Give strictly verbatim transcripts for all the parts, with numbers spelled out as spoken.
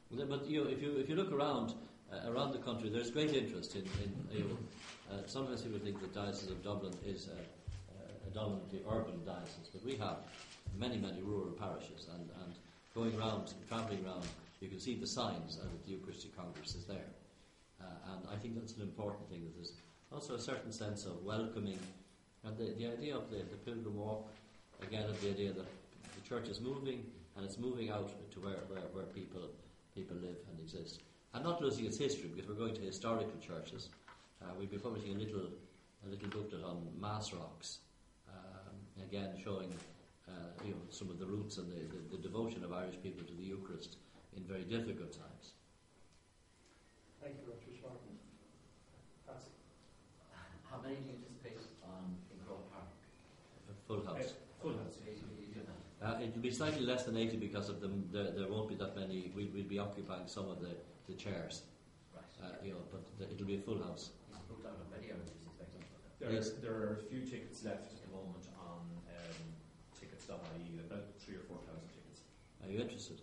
But you know, if you if you look around uh, around the country, there's great interest in. in you know, uh, sometimes people think the Diocese of Dublin is a, a dominantly urban diocese, but we have many many rural parishes, and, and going around, travelling around, you can see the signs uh, that the Eucharistic Congress is there, uh, and I think that's an important thing. That there's also a certain sense of welcoming, and the the idea of the, the pilgrim walk, again, of the idea that the church is moving and it's moving out to where where, where people. people live and exist. And not losing its history, because we're going to historical churches. Uh, we'll be publishing a little a little booklet on Mass Rocks, um, again showing uh, you know, some of the roots and the, the, the devotion of Irish people to the Eucharist in very difficult times. Thank you, Doctor Spartan. Patsy. How many do you anticipate on in Grove Park? A full house. Uh, full house. Uh, it will be slightly less than eighty because of them. There, there won't be that many. We'll, we'll be occupying some of the, the chairs. Right. Uh, you know, but the, it'll be a full house. It's booked out already, or is it expected? There, Yes. there are a few tickets left at the moment on um, tickets dot I E, about three or four thousand tickets. Are you interested?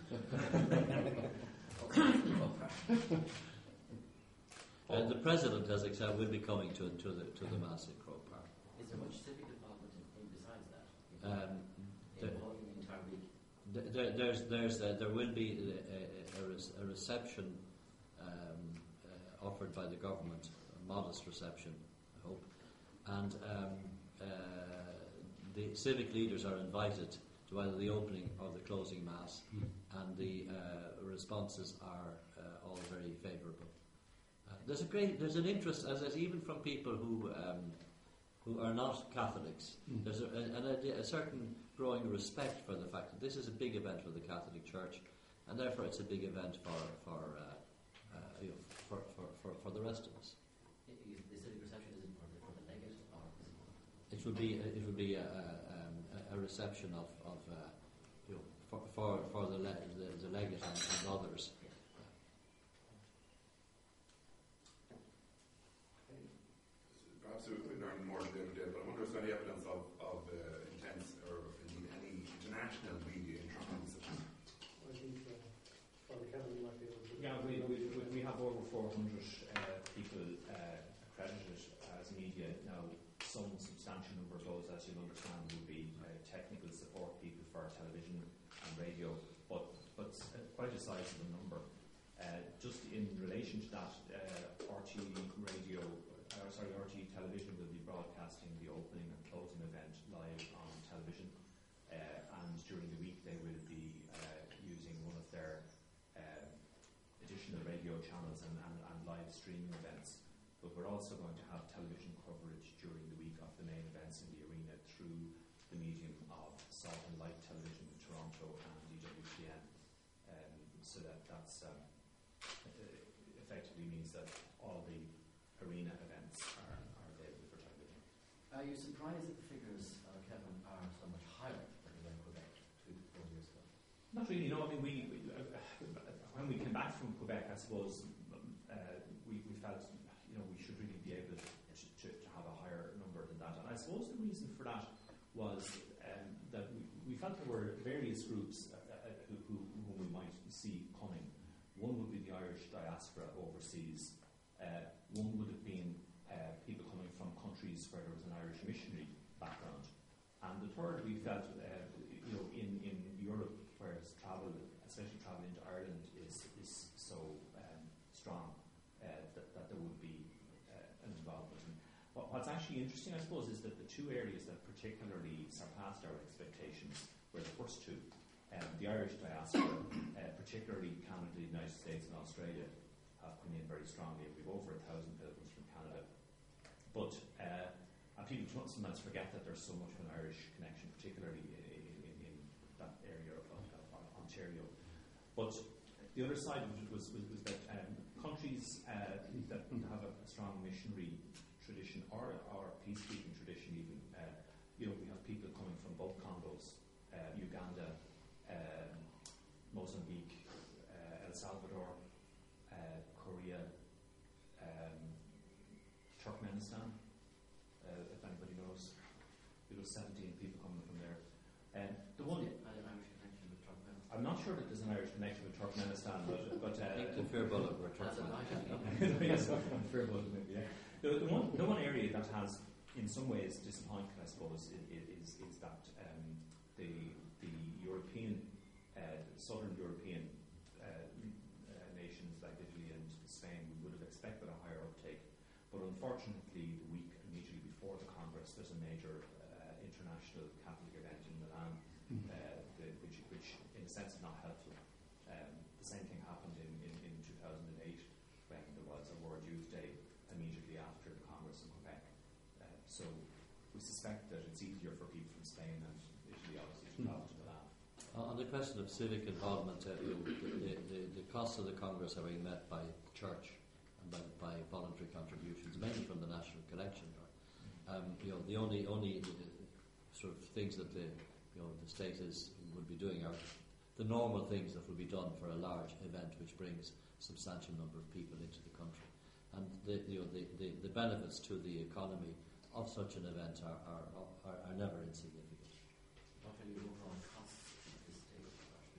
uh, the president has accepted will be coming to to the to the mass in Croke Park. Is there much civic involvement in, in besides that? Um, in the entire week. There, there's, there's, uh, there will be a, a, a reception um, uh, offered by the government, a modest reception, I hope, and um, uh, the civic leaders are invited to either the opening or the closing mass, mm. and the uh, responses are uh, all very favourable. Uh, there's a great, there's an interest, as, as even from people who um, who are not Catholics. Mm. There's a, a, a certain growing respect for the fact that this is a big event for the Catholic Church, and therefore it's a big event for for uh, uh, you know, for, for, for, for the rest of us. The civic reception is for the, for the legate, or is it? It would be it would be a, um, a reception of, of uh, you know, for for, for the, le- the the legate and, and others. Yeah. Perhaps we could learn more than the other day, but I wonder if there's any evidence of, of uh, intense or indeed any international media interest. I think uh, Father Kevin might be able to. Yeah, we, we, we have over four hundred uh, people uh, accredited as media now. Some substantial number of those, as you'll understand, will be uh, technical support people for television and radio, but but uh, quite a sizable number. Uh, just in relation to that, uh, R T Radio, uh, sorry, R T Television will be broadcasting the opening and closing event live on television, uh, and during the week they will be uh, using one of their uh, additional radio channels and, and, and live streaming events. But we're also going to have television coverage during the week of the main events in the arena through the medium of Salt and Light Television in Toronto and E W T N. Um, so that that's um, effectively means that all the arena events are, are available for television. Are you surprised that the figures, uh, Kevin, are so much higher than they were in Quebec two to four years ago? Not really. No, I mean we, we uh, when we came back from Quebec, I suppose uh, we, we felt you know we should really be able to, to, to have a higher number than that. And I suppose the reason for that was um, that we, we felt there were various groups uh, uh, who, who, whom we might see coming. One would be the Irish diaspora overseas. Uh, one would have been uh, people coming from countries where there was an Irish missionary background. And the third, we felt, uh, you know, in, in Europe, whereas travel, especially travel into Ireland, is is so um, strong uh, that, that there would be uh, an involvement. And what, what's actually interesting, I suppose, is that the two areas that particularly surpassed our expectations were the first two. Um, the Irish diaspora, uh, particularly Canada, the United States and Australia, have come in very strongly. We've over a thousand pilgrims from Canada. But, uh, and people sometimes forget that there's so much of an Irish connection, particularly in, in, in that area of, of, of Ontario. But the other side of it was, was, was that um, countries uh, that have a, a strong missionary tradition or, or peacekeeping tradition even, uh, you know, we have people coming from both Congos, uh, Uganda, Uh, Mozambique, uh, El Salvador, uh, Korea, um, Turkmenistan, uh, if anybody knows. There was seventeen people coming from there. And the one Irish connection with Turkmenistan. I I'm not sure that there's an Irish connection with Turkmenistan, but, but uh, I think the Firbullah were That's a Turkmen. yes, fair enough, maybe, yeah. The, the, one, the one area that has, in some ways, disappointed, I suppose, is, is, is that um, the the European, uh, southern European uh, uh, nations like Italy and Spain would have expected a higher uptake, but unfortunately, the week immediately before the Congress, there's a major uh, international Catholic event in Milan, uh, the, which, which, in a sense, is not helpful. Um, the same thing happened in, in, in two thousand eight when there was a World Youth Day immediately after the Congress in Quebec. Uh, so we suspect that it's easier for people from Spain and Italy, obviously, to travel to Milan. Uh, on the question of civic involvement, uh, you know, the, the, the costs of the Congress are being met by church and by, by voluntary contributions, mainly from the National Collection. Um, you know, the only only uh, sort of things that the you know the state is would be doing are the normal things that would be done for a large event which brings a substantial number of people into the country. And the, you know, the, the, the benefits to the economy of such an event are, are, are, are never insignificant. What are your overall costs at this stage?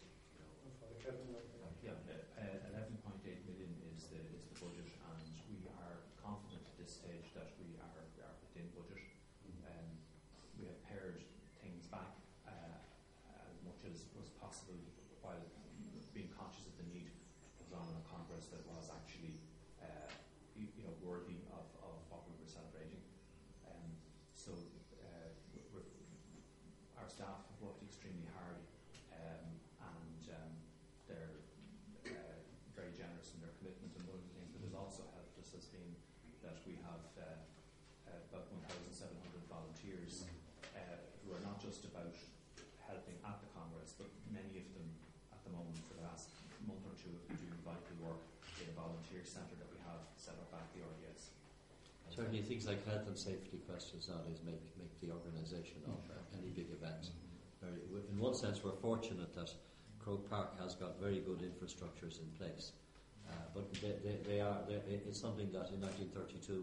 Father Kevin, like, uh, Yeah, uh, eleven point eight million is the is the budget, and we are confident at this stage that we are, we are within budget. Um, we have pared things back uh, as much as was possible, while being conscious of the need to put on a Congress that was actually uh, you, you know worthy of, of what we were celebrating. Um, so uh, we're, our staff have worked extremely hard, um, and um, they're uh, very generous in their commitment. And one of the things that has also helped us has been that we have uh, uh, about one thousand seven hundred volunteers uh, who are not just about helping at the Congress, but many of them at the moment for the last month or two have been doing vital work in a volunteer centre that we have set up at the R D S. Certainly, things like health and safety questions nowadays make make the organisation of uh, any big event very. In one sense, we're fortunate that Croke Park has got very good infrastructures in place, uh, but they, they, they are. It's something that in nineteen thirty-two,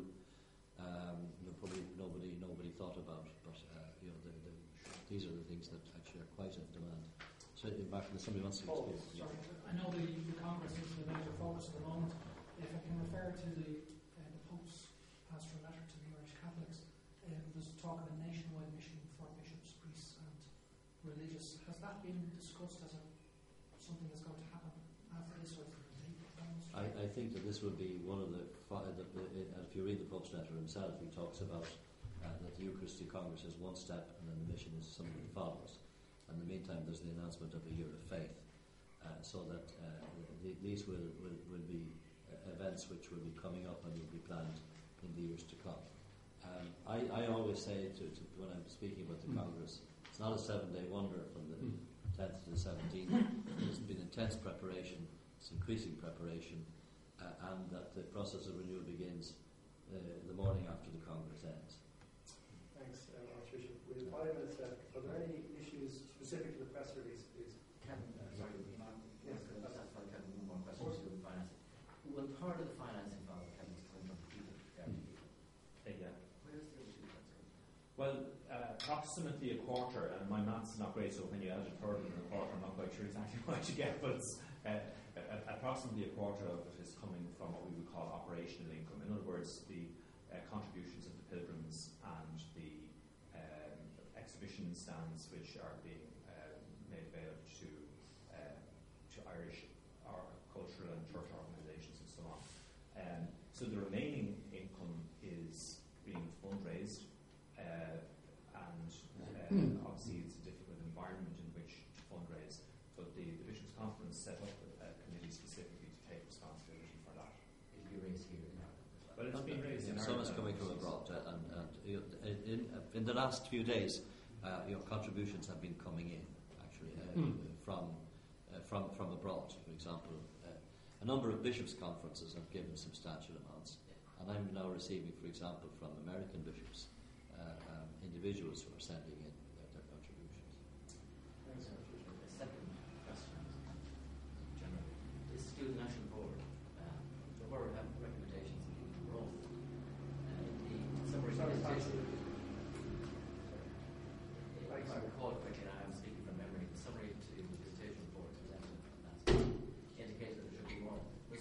um, you know, probably nobody nobody thought about. But uh, you know, the, the, these are the things that actually are quite in demand. So, in fact, if somebody wants to Oh, explain. Sorry, I know the, the Congress is the major focus at the moment. If I can refer to the, uh, the Pope's pastoral letter to the Irish Catholics, uh, there's talk of a nationwide mission for bishops, priests and religious. Has that been discussed as a, something that's going to happen after this, or is it a date almost? I, I think that this would be one of the, fi- the, the uh, if you read the Pope's letter himself, he talks about uh, that the Eucharistic Congress is one step and then the mission is something that follows. In the meantime, there's the announcement of a year of faith, uh, so that uh, the, these will, will, will be uh, events which will be coming up and will be planned in the years to come. Um, I, I always say to, to when I'm speaking about the mm. Congress, it's not a seven-day wonder from the mm. tenth to the seventeenth. There's been intense preparation, it's increasing preparation, uh, and that the process of renewal begins uh, the morning after the Congress ends. Thanks, um, Archbishop. We have five minutes left. Are there any issues specific to the press release, please? Kevin, uh, sorry, Yes, I'll just ask Father Kevin one more question to do with financing. Will part of the financing, Father Kevin, is coming from people? Uh, yeah. Where's the other two that's coming from? Well, uh, approximately a quarter, and my maths is not great, so when you add a third and a quarter, I'm not quite sure exactly what you get, but it's, uh, uh, approximately a quarter of it is coming from what we would call operational income. In other words, the uh, contributions of the pilgrims and the um, exhibition stands which are being uh, made available to uh, to Irish or cultural and church organisations and so on. Um, so the remaining income is being fundraised, uh, and uh, obviously it's a difficult environment in which to fundraise, but the, the Bishops' Conference set up a, a committee specifically to take responsibility for that. It'll be raised here in Ireland. Well, it's been raised in Some Ireland. is coming from abroad, uh, and, and you know, in, in the last few days, uh, you know, contributions have been coming in actually uh, mm. from uh, from from abroad. For example, uh, a number of bishops' conferences have given substantial amounts, and I'm now receiving, for example, from American bishops, uh, um, individuals who are sending in their, their contributions. Thanks, Archbishop. The second question, General, is to do the National Board. Um, there were um, recommendations of growth. Uh, the summary Sorry, presentation. Sorry. If I recall correctly, and I'm speaking from memory, the summary to the presentation report was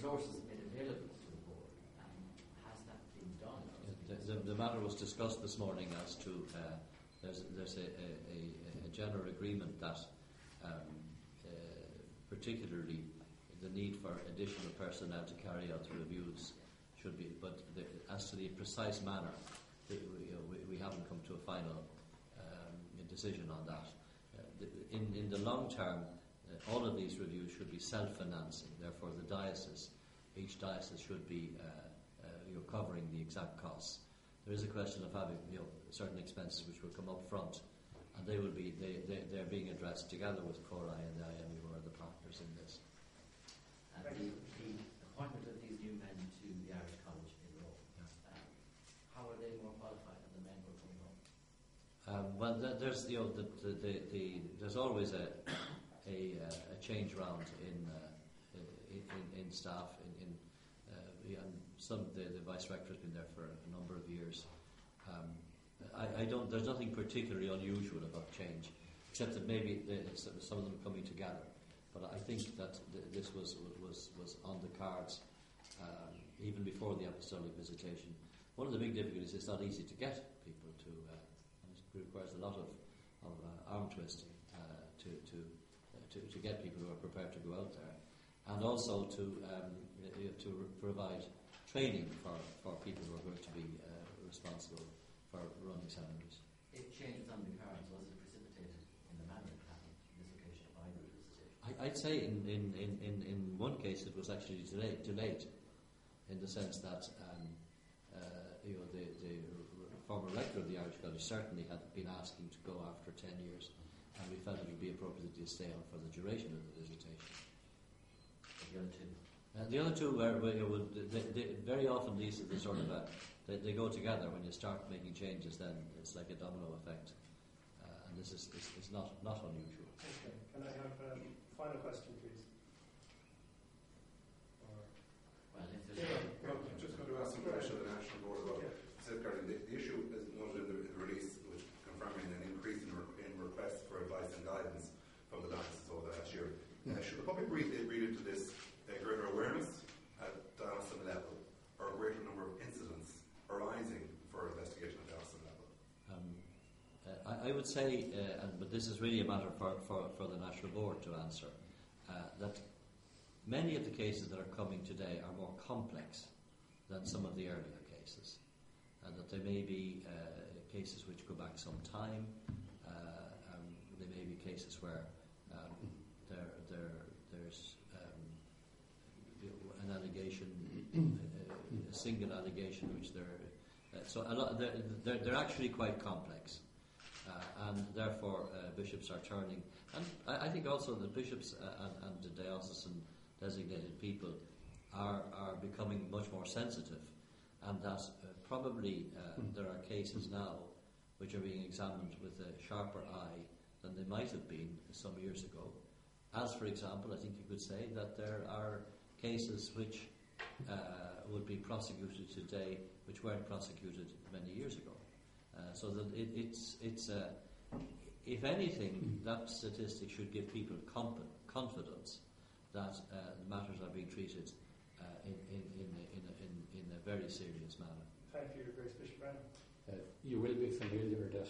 resources made available to the board, and has that been done? The, the, the matter was discussed this morning as to uh, there's, there's a, a, a general agreement that um, uh, particularly the need for additional personnel to carry out the reviews should be, but the, as to the precise manner, the, we, we, we haven't come to a final um, decision on that. Uh, the, in, in the long term, uh, all of these reviews should be self-financing. Therefore, the diocese, each diocese should be uh, uh, you know, covering the exact costs. There is a question of having you know, certain expenses which will come up front, and they will be they, they they're being addressed together with Cori and the I M E, who are the partners in this. And the, the appointment of these new men to the Irish College in Rome, um, how are they more qualified than the men who are coming home? Um, well, th- there's you know the, the, the, the there's always a a, uh, a change round in, uh, in in in staff. In, in uh, yeah, and some the, the vice rector has been there for a number of years. Um, I, I don't. There's nothing particularly unusual about change, except that maybe the, some of them are coming together. But I think that th- this was was was on the cards um, even before the apostolic visitation. One of the big difficulties is it's not easy to get people to. Uh, it requires a lot of of uh, arm twisting uh, to to, uh, to to get people who are prepared to go out there, and also to um, to re- provide training for, for people who are going to be uh, responsible for running seminaries. If change was on the cards, was it precipitated in the manner it happened on this occasion by the visitation? I, I'd say in, in, in, in, in one case it was actually delayed, delayed in the sense that um, uh, you know the, the former rector of the Irish College certainly had been asking to go after ten years, and we felt it would be appropriate to stay on for the duration of the visitation. The other two. Uh, the other two were, were you would, they, they, very often these are the sort of a, they, they go together. When you start making changes, then it's like a domino effect, uh, and this is, is, is not not unusual. Okay. Can I have a um, final question, please? Or Well, if there's Yeah, well, I'm just going to ask some question of the National Board about yeah. safeguarding. The, the issue is noted in the, in the release, which confirming an increase in, re- in requests for advice and guidance from the diocese over the last year. Uh, should the public read, read into this a greater awareness at diocesan level, or a greater number of incidents arising for investigation at diocesan level? Um, uh, I, I would say, uh, and, but this is really a matter for, for, for the National Board to answer, uh, that many of the cases that are coming today are more complex than some of the earlier cases, and that there may be uh, cases which go back some time. Uh, um, there may be cases where um, there, there, there's um, you know, an allegation, a, a single allegation, which they're uh, so a lot. They're, they're, they're actually quite complex, uh, and therefore uh, bishops are turning. And I, I think also the bishops uh, and, and the diocesan designated people are are becoming much more sensitive, and that uh, probably uh, there are cases now which are being examined with a sharper eye than they might have been some years ago. As, for example, I think you could say that there are cases which uh, would be prosecuted today which weren't prosecuted many years ago. Uh, so that it, it's, it's uh, if anything, that statistic should give people comp- confidence that uh, matters are being treated uh, in, in, in, a, in, a, in, in a very serious manner. Thank you, Grace Bishop Brennan. Uh, you will be familiar that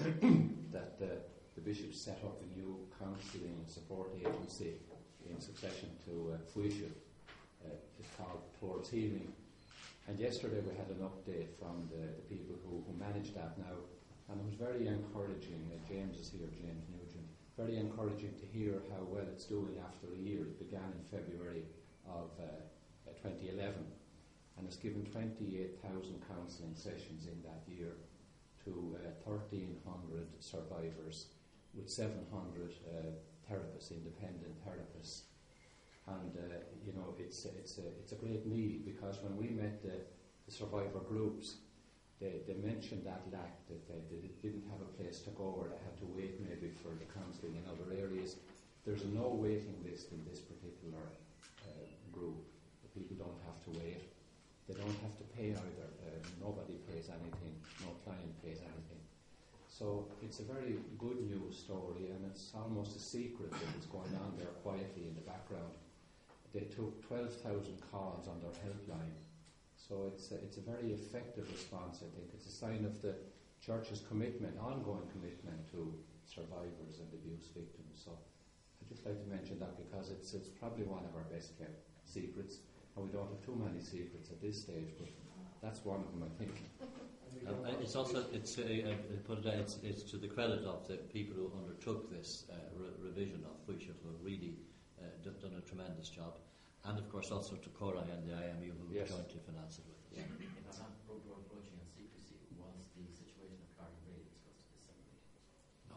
that uh, the bishops set up a new counselling and support agency in succession to uh, Fuisha. Uh, it's called Towards Healing. And yesterday we had an update from the, the people who, who manage that now, and it was very encouraging. Uh, James is here, James Nugent. Very encouraging to hear how well it's doing after a year. It began in February of uh, uh, twenty eleven. And it's given twenty-eight thousand counselling sessions in that year to uh, thirteen hundred survivors with seven hundred uh, therapists, independent therapists. And, uh, you know, it's, it's, a, it's a great need, because when we met the, the survivor groups, they, they mentioned that lack, that they, they didn't have a place to go, or they had to wait maybe for the counselling in other areas. There's no waiting list in this particular uh, group. The people don't have to wait. They don't have to pay either. Uh, nobody pays anything. No client pays anything. So it's a very good news story, and it's almost a secret that it's going on there quietly in the background. they took twelve thousand calls on their helpline. So it's a, it's a very effective response, I think. It's a sign of the Church's commitment, ongoing commitment to survivors and abuse victims. So I'd just like to mention that because it's it's probably one of our best kept secrets, and we don't have too many secrets at this stage, but that's one of them, I think. Um, uh, it's also it's, uh, uh, put it out, it's, it's to the credit of the people who undertook this uh, re- revision of Fuisha, who have really uh, d- done a tremendous job, and of course also to Cora and the I M U who Yes. jointly financed it with us. If I'm not bro- bro- broaching on secrecy, was the situation of Carter Brady discussed at this seminary? No.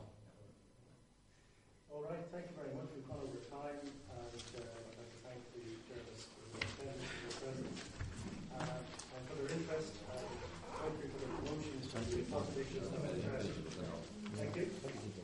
All right, thank you very much. We've gone over time, and uh, I'd like to thank the journalists for their attendance and their presence, uh, and for their interest, and thank you for their promotions to the positive issues of interest. Thank you.